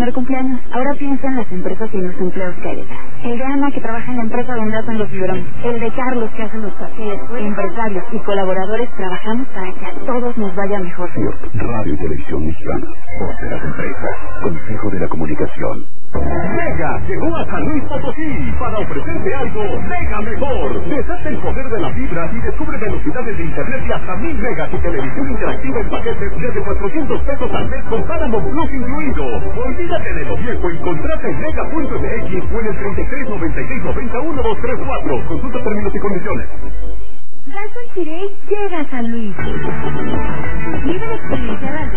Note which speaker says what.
Speaker 1: de cumpleaños. Ahora piensa en las empresas y en los empleos que hay detrás. El de Ana, que trabaja en la empresa donde hacen los biberones. El de Carlos, que hace los pasteles. Empresarios y colaboradores trabajamos para que a todos nos vaya mejor.
Speaker 2: Radio y Televisión Mexicana. Voz de las empresas. Consejo de la Comunicación.
Speaker 3: Mega llegó a San Luis Potosí para ofrecerte algo mega mejor. Desata el poder de la fibra y descubre velocidades de internet de hasta 1000 megas y televisión interactiva en paquetes desde 400 pesos al mes con Paramount Plus incluido. Olvídate de lo viejo y contrata en mega.mx o en el 33 96 90 1234. Consulta términos y condiciones.
Speaker 1: Galton Chirey llega a San Luis. Vive la experiencia